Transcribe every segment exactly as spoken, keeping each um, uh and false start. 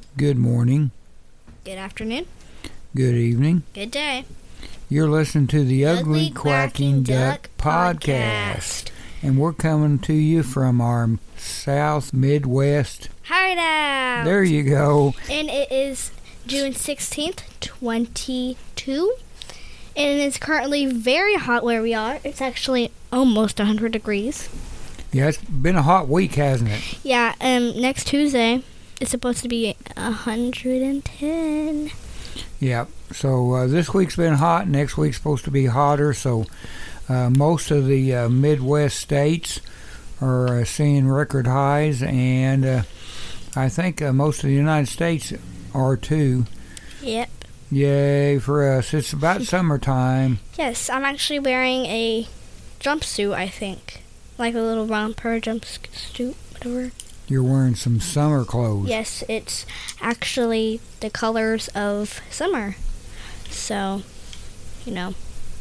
Good morning. Good afternoon. Good evening. Good day. You're listening to the Ugly, Ugly Quacking Quacking Duck, Duck podcast. Podcast. And we're coming to you from our South Midwest. Hideout. There you go. And it is June sixteenth, twenty-two. And it's currently very hot where we are. It's actually almost one hundred degrees. Yeah, it's been a hot week, hasn't it? Yeah, um, next Tuesday, it's supposed to be one hundred ten. Yeah, so uh, this week's been hot. Next week's supposed to be hotter. So uh, most of the uh, Midwest states are uh, seeing record highs. And uh, I think uh, most of the United States are too. Yep. Yay for us. It's about summertime. Yes, I'm actually wearing a jumpsuit, I think. Like a little romper jumpsuit, whatever. You're wearing some summer clothes. Yes, it's actually the colors of summer. So, you know,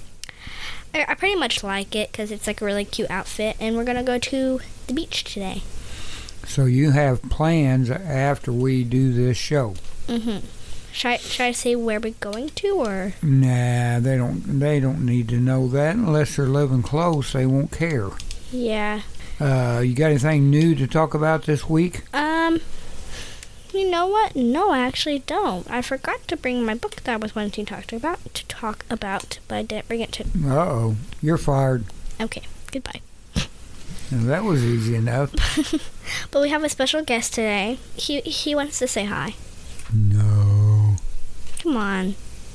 I, I pretty much like it because it's like a really cute outfit. And we're going to go to the beach today. So you have plans after we do this show? Mm-hmm. Should I, should I say where we're going to, or? Nah, they don't, they don't need to know that unless they're living close. They won't care. Yeah. Uh, you got anything new to talk about this week? Um, you know what? No, I actually don't. I forgot to bring my book that I was wanting to talk about, to talk about, but I didn't bring it to. Uh-oh, you're fired. Okay, goodbye. Now, that was easy enough. But we have a special guest today. He he wants to say hi. No. Come on.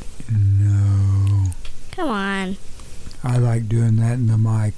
No. Come on. I like doing that in the mic.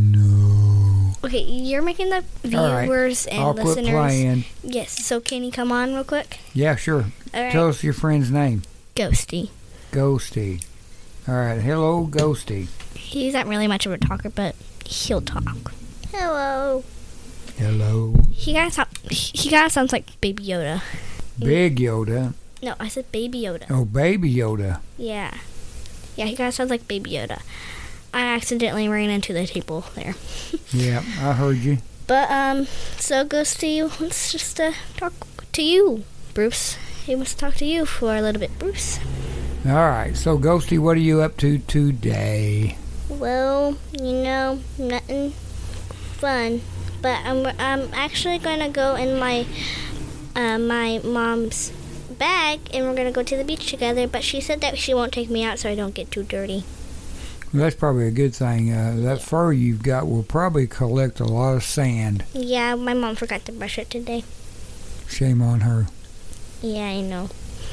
No. Okay, you're making the viewers right. and I'll listeners. quit playing. Yes, so can you come on real quick? Yeah, sure. All right. Tell us your friend's name. Ghosty. Ghosty. All right. Hello, Ghosty. He's not really much of a talker, but he'll talk. Hello. Hello. He kind of sound, he kind of sounds like Baby Yoda. Big Yoda. No, I said Baby Yoda. Oh, Baby Yoda. Yeah. Yeah, he kind of sounds like Baby Yoda. I accidentally ran into the table there. Yeah, I heard you. But, um, so Ghosty wants just to talk to you, Bruce. He wants to talk to you for a little bit, Bruce. All right. So, Ghosty, what are you up to today? Well, you know, nothing fun. But I'm I'm actually going to go in my uh, my mom's bag, and we're going to go to the beach together. But she said that she won't take me out so I don't get too dirty. Well, that's probably a good thing. Uh, that fur you've got will probably collect a lot of sand. Yeah, my mom forgot to brush it today. Shame on her. Yeah, I know.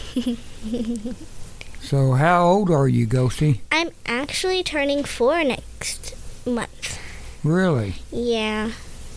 So, how old are you, Ghosty? I'm actually turning four next month. Really? Yeah.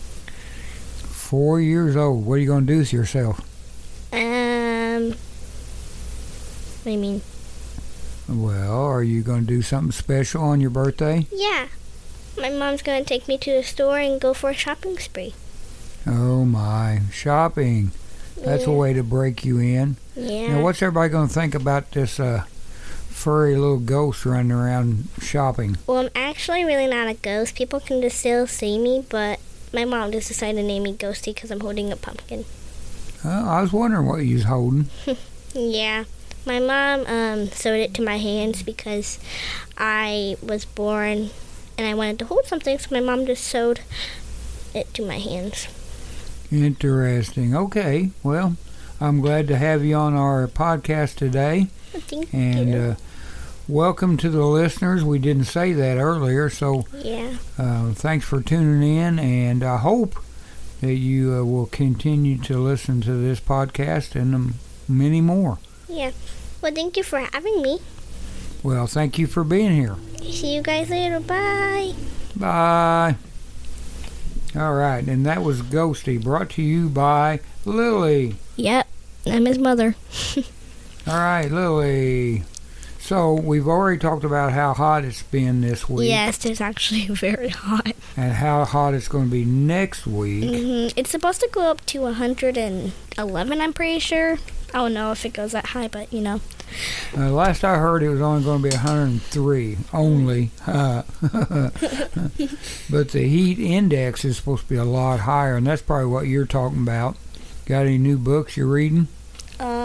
Four years old. What are you going to do with yourself? Um, what do you mean? Well, are you going to do something special on your birthday? Yeah. My mom's going to take me to the store and go for a shopping spree. Oh, my. Shopping. That's yeah. a way to break you in. Yeah. Now, what's everybody going to think about this uh, furry little ghost running around shopping? Well, I'm actually really not a ghost. People can just still see me, but my mom just decided to name me Ghosty because I'm holding a pumpkin. Uh, I was wondering what you was holding. Yeah. My mom um, sewed it to my hands because I was born and I wanted to hold something, so my mom just sewed it to my hands. Interesting. Okay. Well, I'm glad to have you on our podcast today. Thank and, you. And uh, welcome to the listeners. We didn't say that earlier, so yeah. uh, thanks for tuning in, and I hope that you uh, will continue to listen to this podcast and um, many more. Yeah. Well, thank you for having me. Well, thank you for being here. See you guys later. Bye. Bye. All right, and that was Ghosty, brought to you by Lily. Yep, I'm his mother. All right, Lily. So, we've already talked about how hot it's been this week. Yes, it's actually very hot. And how hot it's going to be next week. Mm-hmm. It's supposed to go up to one hundred eleven, I'm pretty sure. I don't know if it goes that high, but, you know. Uh, last I heard, it was only going to be one hundred three, only. Uh, but the heat index is supposed to be a lot higher, and that's probably what you're talking about. Got any new books you're reading? Um,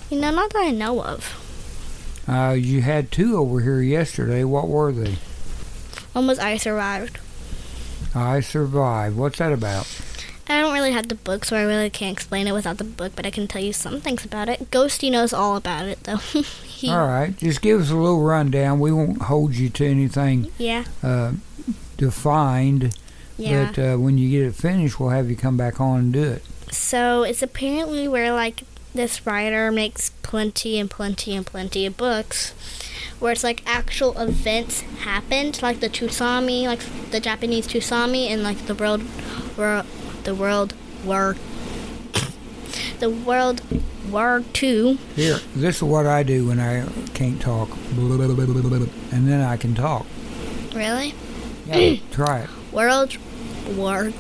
You know, not that I know of. Uh, you had two over here yesterday. What were they? One was I Survived. I Survived. What's that about? I don't really have the book, so I really can't explain it without the book, but I can tell you some things about it. Ghosty knows all about it, though. he, All right. Just give us a little rundown. We won't hold you to anything Yeah. uh, defined. Yeah. But uh, when you get it finished, we'll have you come back on and do it. So it's apparently where, like, this writer makes plenty and plenty and plenty of books where it's like actual events happened, like the tsunami, like the Japanese tsunami, and like the world, world, the world war, the world war two. Here, this is what I do when I can't talk, and then I can talk. Really? Yeah, try it. World war,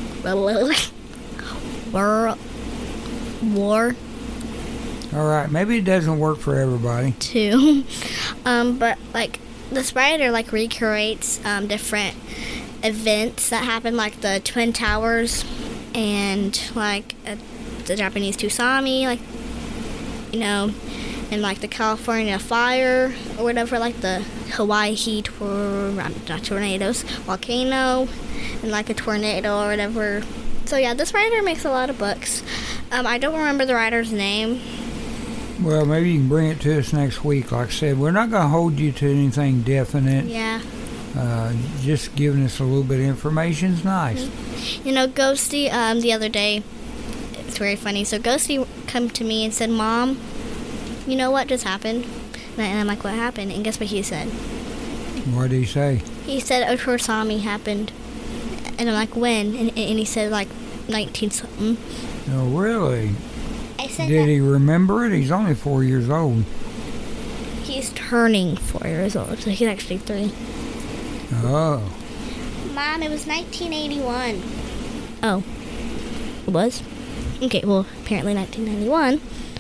world war. All right, maybe it doesn't work for everybody. Too, um, but like this writer like recreates um, different events that happened, like the Twin Towers and like uh, the Japanese tsunami, like you know, and like the California fire or whatever, like the Hawaii heat or not tornadoes, volcano, and like a tornado or whatever. So yeah, this writer makes a lot of books. Um, I don't remember the writer's name. Well, maybe you can bring it to us next week. Like I said, we're not going to hold you to anything definite. Yeah. Uh, just giving us a little bit of information is nice. You know, Ghosty, um, the other day, it's very funny. So Ghosty come to me and said, Mom, you know what just happened? And, I, and I'm like, what happened? And guess what he said? What did he say? He said a tsunami happened. And I'm like, when? And, and he said, like, nineteen something. Oh, really? I said Did that he remember it? He's only four years old. he's turning four years old, so he's actually three. Oh. Mom, it was nineteen eighty-one. Oh. It was? Okay, well, apparently nineteen ninety-one.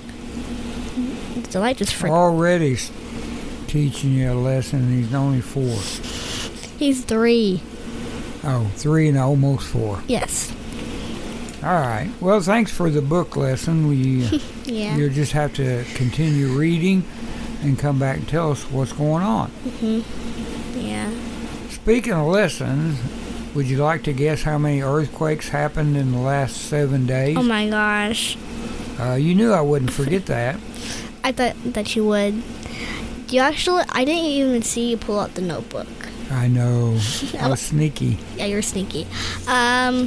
The light just freaked. Already s- teaching you a lesson, and he's only four. He's three. Oh, three and almost four. Yes. All right. Well, thanks for the book lesson. We, Yeah. You'll just have to continue reading and come back and tell us what's going on. Mm-hmm. Yeah. Speaking of lessons, would you like to guess how many earthquakes happened in the last seven days? Oh my gosh. Uh, you knew I wouldn't forget that. I thought that you would. You actually, I didn't even see you pull out the notebook. I know. I was sneaky. Yeah, you're sneaky. Um,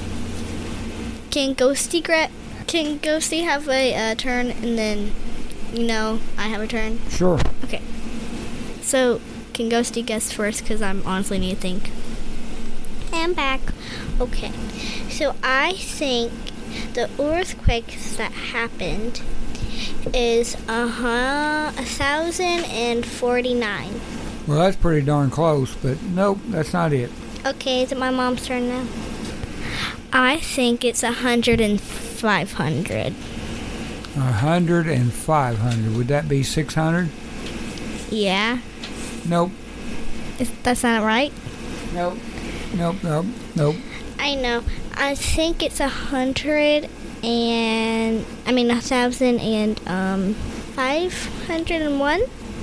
can Ghosty gra- can Ghosty have a uh, turn and then, you know, I have a turn? Sure. Okay. So, can Ghosty guess first? Because I'm honestly need to think. I'm back. Okay. So, I think the earthquakes that happened is uh-huh, one thousand forty-nine. Well, that's pretty darn close, but nope, that's not it. Okay, is it my mom's turn now? I think it's one hundred and five hundred. A hundred and five hundred. Would that be six hundred? Yeah. Nope. Is, that's not right? Nope. Nope. Nope. Nope. I know. I think it's a hundred and I mean a thousand and um five hundred and one.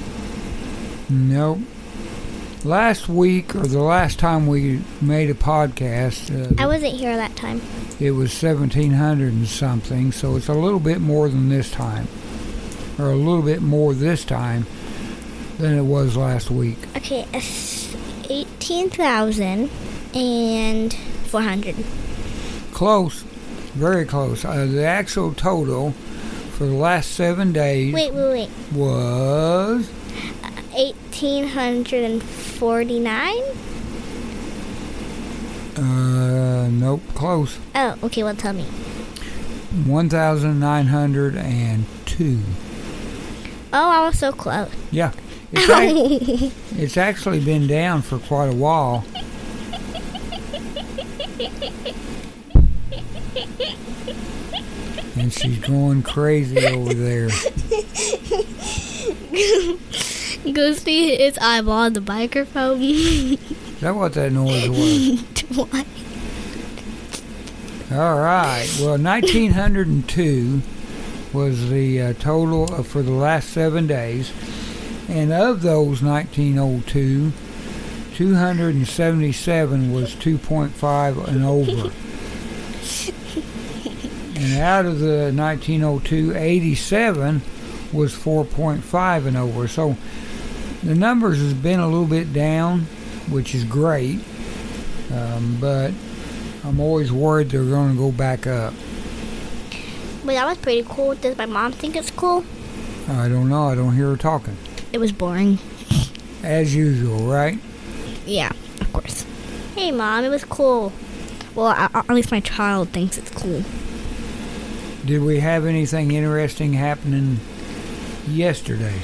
Nope. Last week, or the last time we made a podcast, uh, I wasn't here that time. it was seventeen hundred and something, so it's a little bit more than this time. Or a little bit more this time than it was last week. Okay, it's eighteen thousand and four hundred. Close. Very close. Uh, the actual total for the last seven days Wait, wait, wait. was... eighteen hundred and forty-nine? Uh, nope, close. Oh, okay, well, tell me. one thousand nine hundred two. Oh, I was so close. Yeah. It's, ac- it's actually been down for quite a while. And she's going crazy over there. Ghosty hit his eyeball on the microphone. Is that what that noise was? What? All right. Well, nineteen hundred two was the uh, total for the last seven days. And of those nineteen oh two, two hundred seventy-seven was two point five and over. And out of the nineteen oh two, eighty-seven was four point five and over. So the numbers has been a little bit down, which is great. Um, but I'm always worried they're going to go back up. But that was pretty cool. Does my mom think it's cool? I don't know. I don't hear her talking. It was boring. As usual, right? Yeah, of course. Hey, Mom, it was cool. Well, I, I, at least my child thinks it's cool. Did we have anything interesting happening yesterday?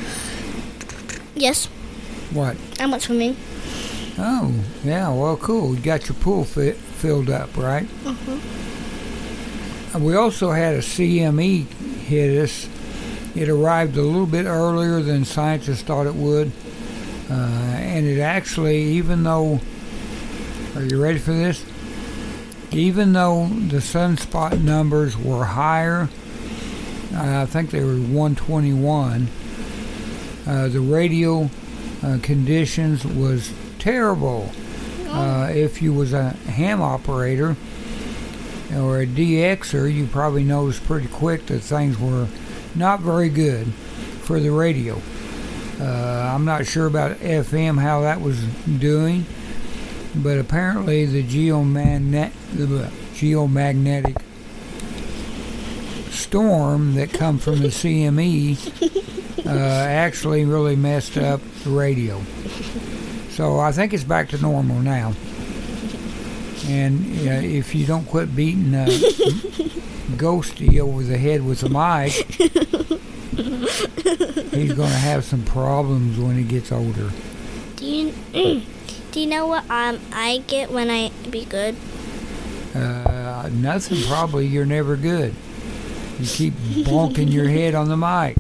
Yes. What? I went swimming. Oh, yeah, well, cool. You got your pool fi- filled up, right? Mm-hmm. We also had a C M E hit us. It arrived a little bit earlier than scientists thought it would. Uh, and it actually, even though, are you ready for this? Even though the sunspot numbers were higher, uh, I think they were one twenty-one, uh, the radio uh, conditions was terrible. Uh, if you was a ham operator or a D Xer, you probably noticed pretty quick that things were not very good for the radio. Uh, I'm not sure about F M, how that was doing, but apparently the geomagnet, the geomagnetic storm that come from the C M E uh, actually really messed up the radio. So I think it's back to normal now. And uh, if you don't quit beating uh, Ghosty over the head with the mic, he's going to have some problems when he gets older. Do you do you know what um I get when I be good? Uh, nothing. Probably you're never good. You keep bonking your head on the mic.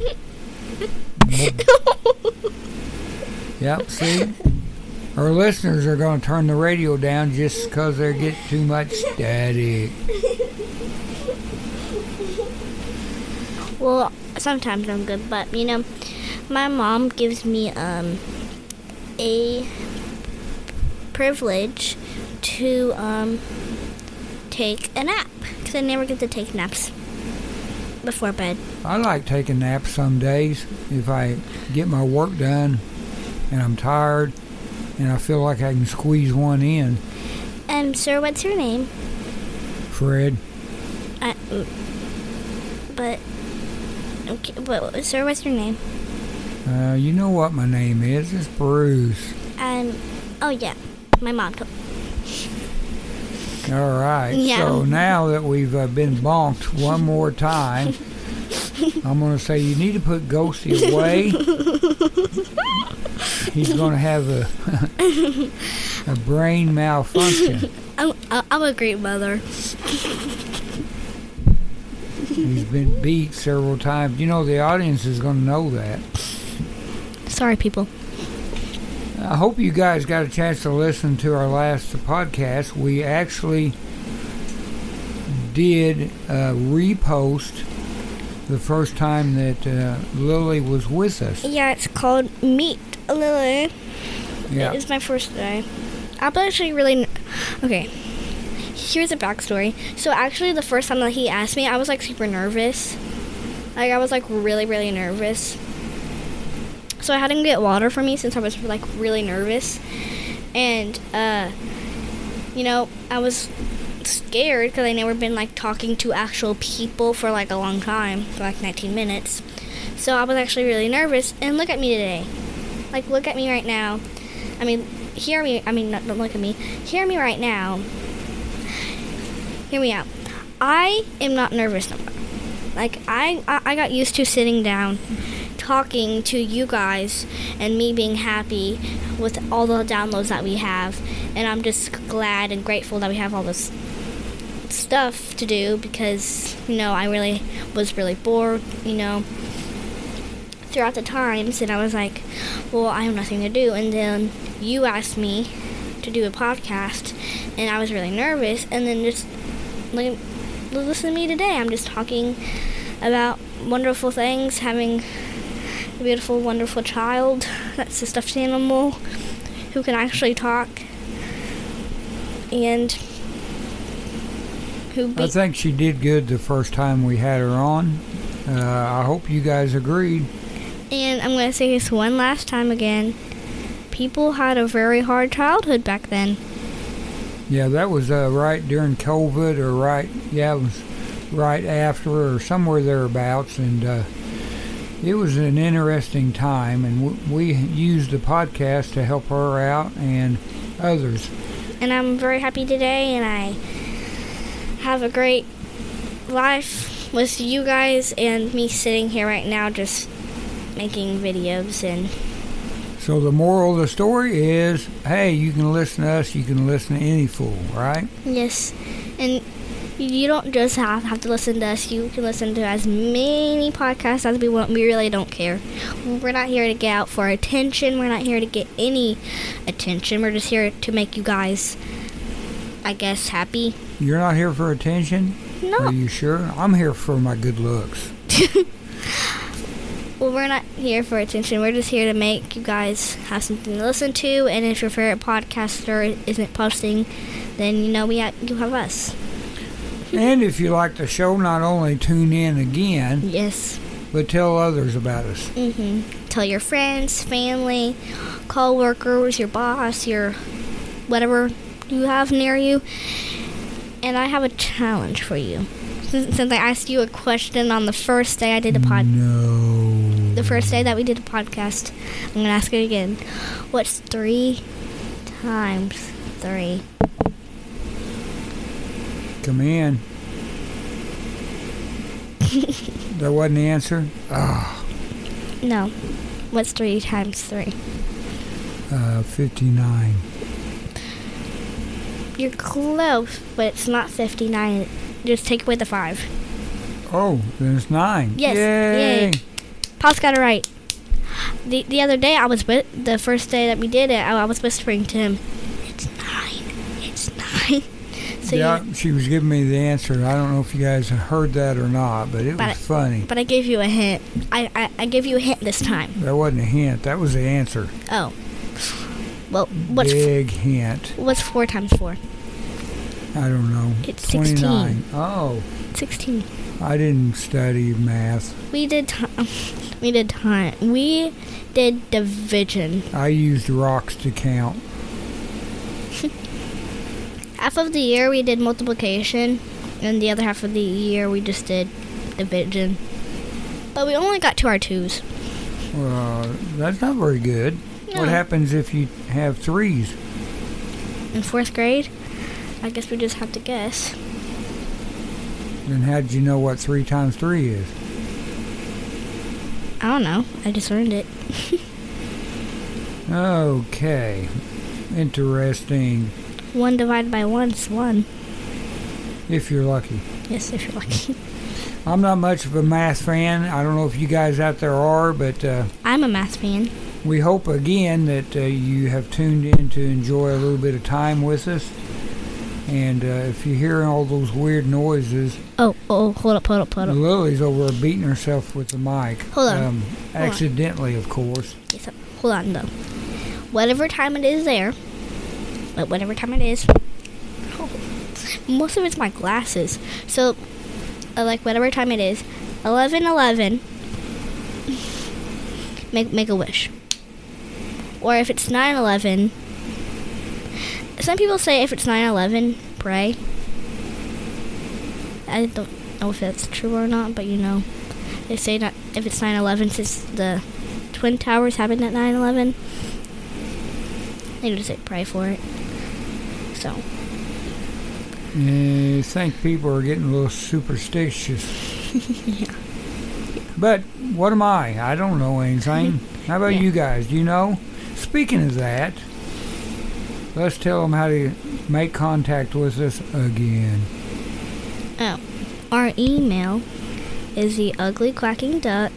Yep. See. Our listeners are going to turn the radio down just because they get too much static. Well, sometimes I'm good, but you know, my mom gives me um a privilege to um take a nap because I never get to take naps before bed. I like taking naps some days if I get my work done and I'm tired. And I feel like I can squeeze one in. Um, sir, what's your name? Fred. Uh, but, okay, but, sir, what's your name? Uh, you know what my name is. It's Bruce. Um, oh, yeah. My mom told me. All right. Yeah. So now that we've uh, been bonked one more time, I'm going to say you need to put Ghosty away. He's going to have a a brain malfunction. I'm, I'm a great mother. He's been beat several times. You know, the audience is going to know that. Sorry, people. I hope you guys got a chance to listen to our last podcast. We actually did uh, repost the first time that uh, Lily was with us. Yeah, it's called Meet Lily. Yeah. It's my first day. I'm actually really... Okay. Here's a backstory. So actually the first time that he asked me, I was like super nervous. Like I was like really, really nervous. So I had him get water for me since I was like really nervous. And, uh, you know, I was scared because I never been like talking to actual people for like a long time, for like nineteen minutes. So I was actually really nervous. And look at me today. Like, look at me right now. I mean, hear me. I mean, not, don't look at me. Hear me right now. Hear me out. I am not nervous no more. Like, I, I, I got used to sitting down, talking to you guys, and me being happy with all the downloads that we have. And I'm just glad and grateful that we have all this stuff to do because, you know, I really was really bored, you know, throughout the times, and I was like, well, I have nothing to do. And then you asked me to do a podcast, and I was really nervous. And then just like, listen to me today. I'm just talking about wonderful things, having a beautiful, wonderful child that's a stuffed animal who can actually talk, and who be- I think she did good the first time we had her on. Uh, I hope you guys agreed. And I'm going to say this one last time again. People had a very hard childhood back then. Yeah, that was uh, right during COVID, or right, yeah, it was right after, or somewhere thereabouts, and uh, it was an interesting time, and w- we used the podcast to help her out and others. And I'm very happy today, and I have a great life with you guys and me sitting here right now just making videos. And so the moral of the story is, hey, you can listen to us, you can listen to any fool, right? yes, and you don't just have, have to listen to us. You can listen to as many podcasts as we want. We really don't care. We're not here to get out for attention. We're not here to get any attention. We're just here to make you guys, I guess, happy. You're not here for attention? No. Are you sure? I'm here for my good looks. Well, we're not here for attention. We're just here to make you guys have something to listen to. And if your favorite podcaster isn't posting, then you know we have, you have us. And if you like the show, not only tune in again, Yes. but tell others about us. Mm-hmm. Tell your friends, family, co-workers, your boss, your whatever you have near you. And I have a challenge for you. Since, since I asked you a question on the first day I did a pod, No. the first day that we did a podcast, I'm gonna ask it again. What's three times three? Come in. That wasn't the answer? Ah, No. What's three times three? uh, fifty-nine. You're close, but it's not fifty-nine. Just take away the five. Oh, then it's nine. Yes. Yay. Yay. Paul's got it right. The the other day I was with the first day that we did it, I, I was whispering to him, "It's nine. It's nine." So Yeah, you, she was giving me the answer. I don't know if you guys heard that or not, but it But was funny. but I gave you a hint. I, I I gave you a hint this time. That wasn't a hint. That was the answer. Oh. Well, what's Big hint. what's four times four? I don't know. It's twenty-nine. Oh, Sixteen. I didn't study math. We did time. We did time. We did division. I used rocks to count. Half of the year we did multiplication, and the other half of the year we just did division. But we only got to our twos. Well, that's not very good. No. What happens if you have threes? In fourth grade, I guess we just have to guess. Then how did you know what three times three is? I don't know. I just learned it. Okay. Interesting. One divided by one is one. If you're lucky. Yes, if you're lucky. I'm not much of a math fan. I don't know if you guys out there are, but uh, I'm a math fan. we hope again that uh, you have tuned in to enjoy a little bit of time with us. And uh, if you hear all those weird noises, Oh, oh, hold up, hold up, hold up. Lily's over beating herself with the mic. Hold on. Um, accidentally, of course. Yes, hold on, though. Whatever time it is there, but whatever time it is, oh, most of it's my glasses. So, uh, like, whatever time it is, eleven eleven, make, make a wish. Or if it's nine eleven, some people say if it's nine eleven, pray. I don't know if that's true or not, but you know, they say that if it's nine eleven, since the Twin Towers happened at nine eleven, they just say pray for it. So, I think people are getting a little superstitious. yeah. But what am I? I don't know anything. How about Yeah. you guys? Do you know? Speaking of that, let's tell them how to make contact with us again. Oh, our email is the ugly quacking duck.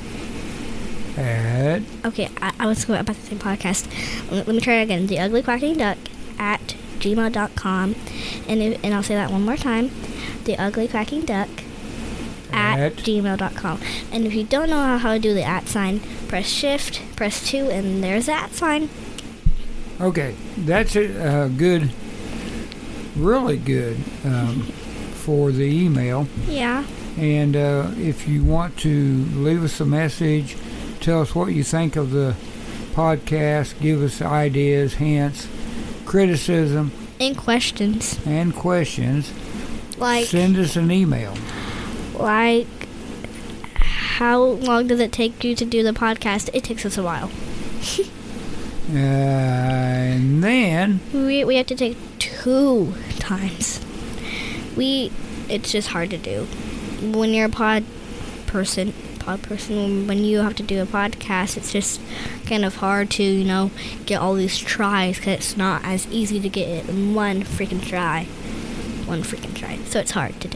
At Okay, I, I was going about the same podcast. Let, let me try it again. The ugly quacking duck at gmail dot com. And, if, and I'll say that one more time. The ugly quacking duck at, At. gmail dot com. And if you don't know how, how to do the at sign, press shift, press two, and there's the at sign. Okay, that's a uh, good, really good um, for the email. Yeah. And uh, if you want to leave us a message, tell us what you think of the podcast, give us ideas, hints, criticism, And questions. and questions, Like, send us an email. like, how long does it take you to do the podcast? It takes us a while. Uh, and then, We, we have to take two times. We, it's just hard to do. When you're a pod person, pod person, when you have to do a podcast, it's just kind of hard to, you know, get all these tries, because it's not as easy to get it in one freaking try. One freaking try. So it's hard to do.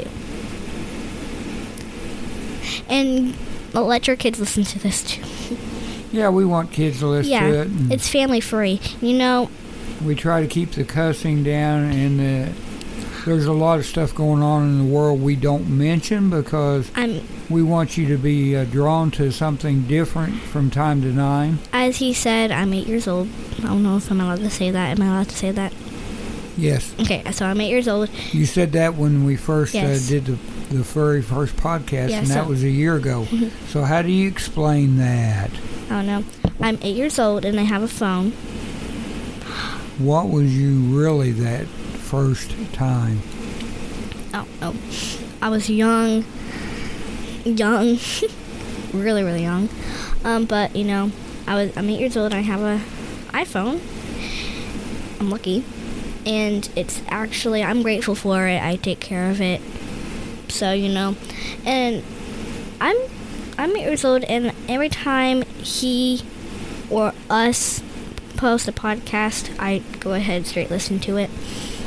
And let your kids listen to this too. yeah, we want kids to listen Yeah, to it. And it's family free. You know, we try to keep the cussing down, and the, there's a lot of stuff going on in the world we don't mention because I'm, we want you to be uh, drawn to something different from time to time. as he said, I'm eight years old. I don't know if I'm allowed to say that. Am I allowed to say that? Yes. Okay, so I'm eight years old. You said that when we first Yes. uh, did the, the very first podcast, Yeah, and that so- was a year ago. So how do you explain that? I don't know. I'm eight years old and I have a phone. What was you really that first time? I don't know. I was young. Young. really, really young. Um, but, you know, I was, I'm eight years old and I have a iPhone. I'm lucky. And it's actually, I'm grateful for it. I take care of it. So, you know, and I'm, I'm eight years old, and every time he or us post a podcast, I go ahead and straight listen to it.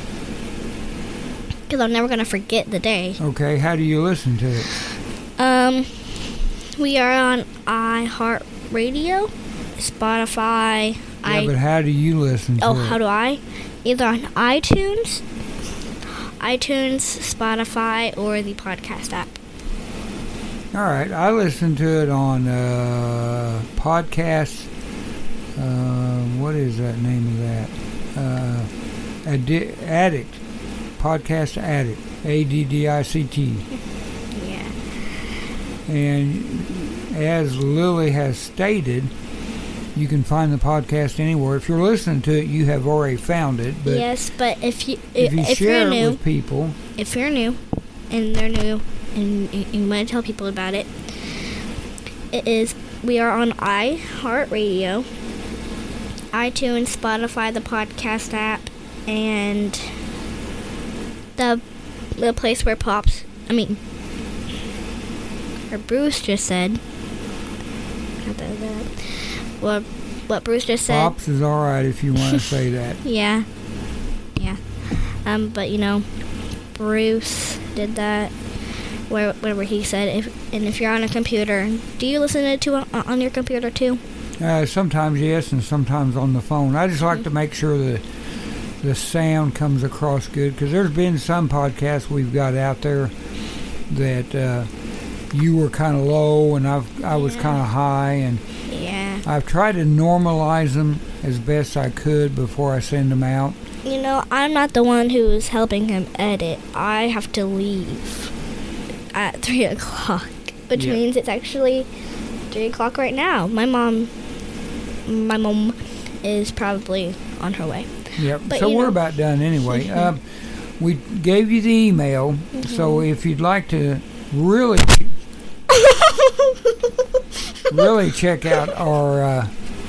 Because I'm never going to forget the day. Okay, how do you listen to it? Um, we are on iHeartRadio, Spotify. Yeah, I but how do you listen to oh, it? how do I? Either on iTunes, iTunes, Spotify, or the podcast app. All right, I listen to it on uh, podcasts. Uh, what is that name of that? Uh, Addi- Addict. Podcast Addict. A D D I C T. Yeah. And as Lily has stated, you can find the podcast anywhere. If you're listening to it, you have already found it. But Yes, but if you if you if share you're it new, with people, if you're new, and they're new, and you, you want to tell people about it, it is we are on iHeartRadio, iTunes, Spotify, the podcast app, and the the place where Pops, I mean, or Bruce just said. Not that, that. What what Bruce just said. Pops is all right if you want to say that. Yeah. Yeah. Um, but you know, Bruce did that. Where wherever he said, if and if you're on a computer, do you listen to it too on, on your computer too? Uh, sometimes yes, and sometimes on the phone. I just like to make sure that the sound comes across good, because there's been some podcasts we've got out there that uh, you were kind of low and I've I was Yeah. kind of high, and Yeah. I've tried to normalize them as best I could before I send them out. You know, I'm not the one who's helping him edit. I have to leave at three o'clock, which Yeah. means it's actually three o'clock right now. My mom, my mom, is probably on her way. Yep. But so you we're know- about done anyway. um, we gave you the email, so if you'd like to really, really check out our, uh,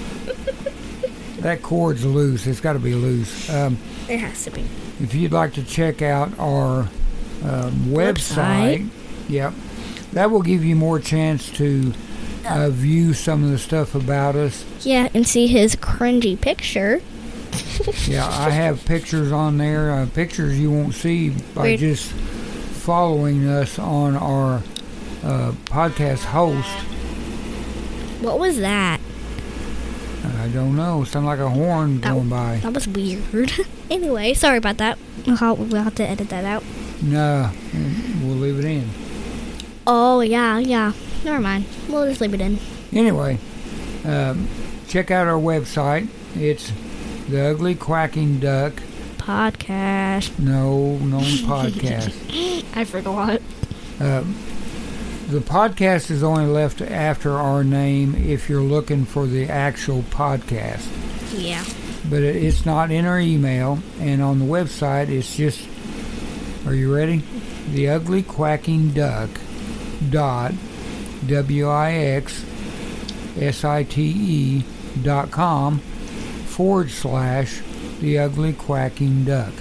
that cord's loose. It's got to be loose. Um, It has to be. if you'd like to check out our um, website, Website. yep, that will give you more chance to uh, view some of the stuff about us. Yeah, and see his cringy picture. Yeah, I have pictures on there, uh, pictures you won't see by Weird. just following us on our uh, podcast host. What was that? I don't know, sound like a horn That- going by. That was weird. Anyway, sorry about that. We'll have, we'll have to edit that out. No, we'll leave it in. Oh, yeah, yeah. Never mind. We'll just leave it in. Anyway, um, check out our website. It's The Ugly Quacking Duck. Podcast. No, no podcast. I forgot. Uh, the podcast is only left after our name if you're looking for the actual podcast. Yeah. But it, it's not in our email, and on the website it's just, are you ready? The Ugly Quacking Duck dot W I X S I T E dot com forward slash The Ugly Quacking Duck.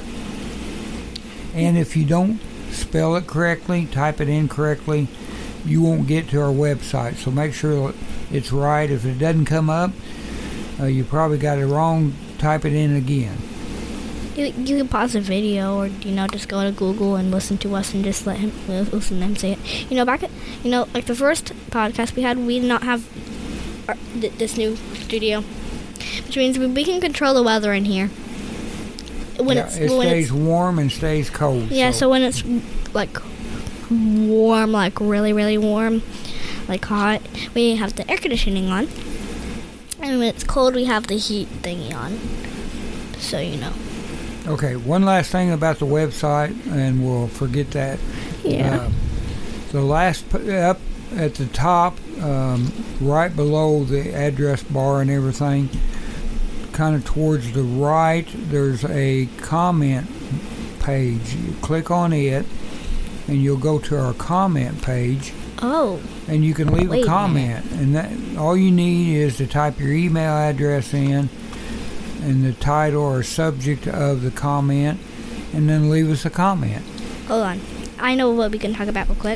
And if you don't spell it correctly, type it in correctly, you won't get to our website. So make sure it's right. If it doesn't come up, uh, you probably got it wrong. Type it in again. You, you can pause the video, or you know, just go to Google and listen to us, and just let him listen to him say it. You know, back at you know, like the first podcast we had, we did not have our, th- this new studio, which means we, we can control the weather in here. When yeah, it's it when stays it's, warm and stays cold. Yeah, so. so when it's like warm, like really, really warm, like hot, we have the air conditioning on, and when it's cold, we have the heat thingy on. So you know. Okay, one last thing about the website, and we'll forget that. Yeah. Uh, the last, p- up at the top, um, right below the address bar and everything, kind of towards the right, there's a comment page. You click on it, and you'll go to our comment page. Oh. And you can leave Wait a comment. A and that all you need is to type your email address in, and the title or subject of the comment, and then leave us a comment. Hold on. I know what we can talk about real quick.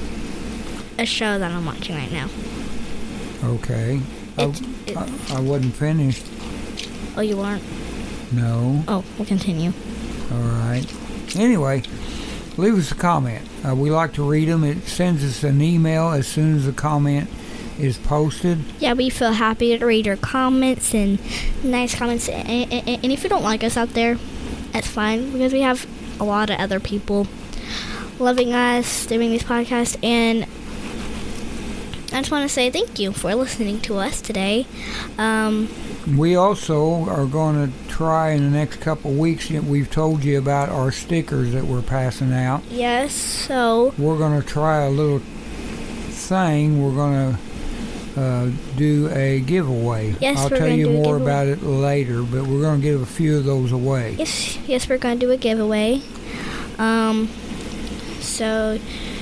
A show that I'm watching right now. Okay. I, It's, it, I, I wasn't finished. oh, you weren't? No. Oh, we'll continue. All right. Anyway, leave us a comment. Uh, we like to read them. It sends us an email as soon as the comment is posted. Yeah, we feel happy to read your comments and nice comments. And, and, and if you don't like us out there, that's fine, because we have a lot of other people loving us, doing these podcasts, and I just want to say thank you for listening to us today. Um, we also are going to try in the next couple of weeks, we've told you about our stickers that we're passing out. Yes, so we're going to try a little thing. We're going to uh, do a giveaway. Yes, I'll we're tell gonna you do a more giveaway. about it later, but we're going to give a few of those away. Yes, yes, we're going to do a giveaway. Um, so,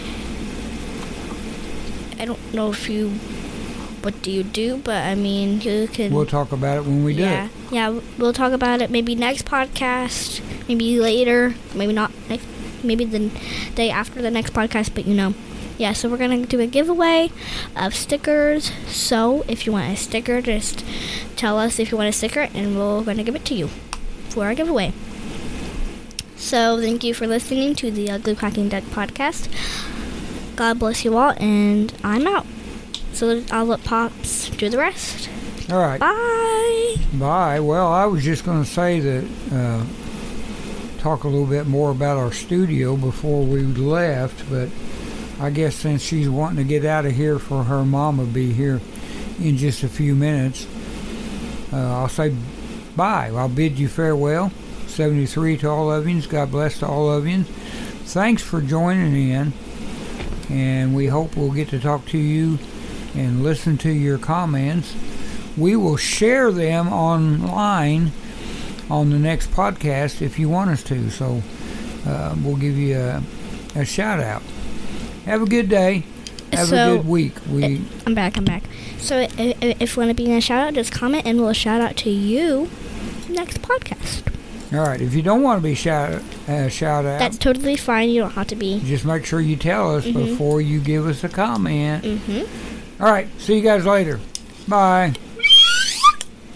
I don't know if you, what do you do, but I mean, you can... We'll talk about it when we do yeah, it. Yeah, we'll talk about it maybe next podcast, maybe later, maybe not, next, maybe the day after the next podcast, but you know. Yeah, so we're going to do a giveaway of stickers. So if you want a sticker, just tell us if you want a sticker, and we're going to give it to you for our giveaway. So thank you for listening to the Ugly Quacking Duck podcast. God bless you all, and I'm out. So I'll let Pops do the rest. All right. Bye. Bye. Well, I was just going to say that, uh, talk a little bit more about our studio before we left, but I guess since she's wanting to get out of here for her mama be here in just a few minutes, uh, I'll say bye. I'll bid you farewell. seventy-three to all of you. God bless to all of you. Thanks for joining in, and we hope we'll get to talk to you and listen to your comments. We will share them online on the next podcast if you want us to, so uh, we'll give you a, a shout out. Have a good day. Have So, a good week. We I'm back, I'm back. So if, if you want to be in a shout out, just comment and we'll shout out to you next podcast. all right. If you don't want to be shout uh, shout out, That's totally fine. You don't have to be. just make sure you tell us Mhm. before you give us a comment. Mm-hmm. All right. See you guys later. Bye.